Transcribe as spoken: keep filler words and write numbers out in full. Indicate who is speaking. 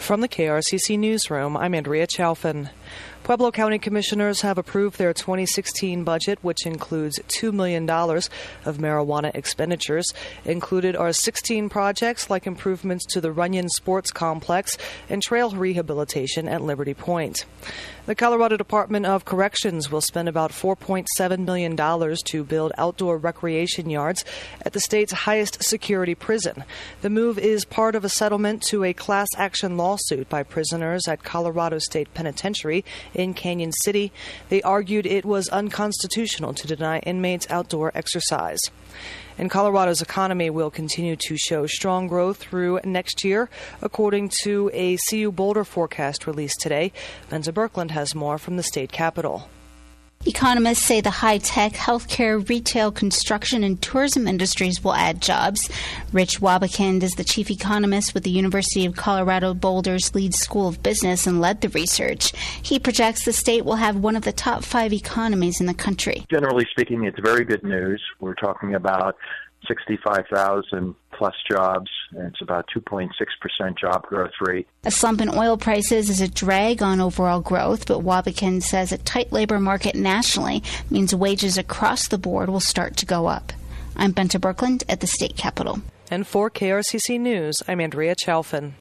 Speaker 1: From the K R C C Newsroom, I'm Andrea Chalfin. Pueblo County Commissioners have approved their twenty sixteen budget, which includes two million dollars of marijuana expenditures. Included are sixteen projects like improvements to the Runyon Sports Complex and trail rehabilitation at Liberty Point. The Colorado Department of Corrections will spend about four point seven million dollars to build outdoor recreation yards at the state's highest security prison. The move is part of a settlement to a class action lawsuit by prisoners at Colorado State Penitentiary in Canyon City. They argued it was unconstitutional to deny inmates outdoor exercise. And Colorado's economy will continue to show strong growth through next year, according to a C U Boulder forecast released today. Benza Birkeland has more from the state capitol.
Speaker 2: Economists say the high-tech, healthcare, retail, construction, and tourism industries will add jobs. Rich Wabakind is the chief economist with the University of Colorado Boulder's Leeds School of Business and led the research. He projects the state will have one of the top five economies in the country.
Speaker 3: Generally speaking, it's very good news. We're talking about sixty-five thousand plus jobs, and it's about two point six percent job growth rate.
Speaker 2: A slump in oil prices is a drag on overall growth, but Wabakind says a tight labor market nationally means wages across the board will start to go up. I'm Benta Birkeland at the state capitol.
Speaker 1: And for K R C C News, I'm Andrea Chalfin.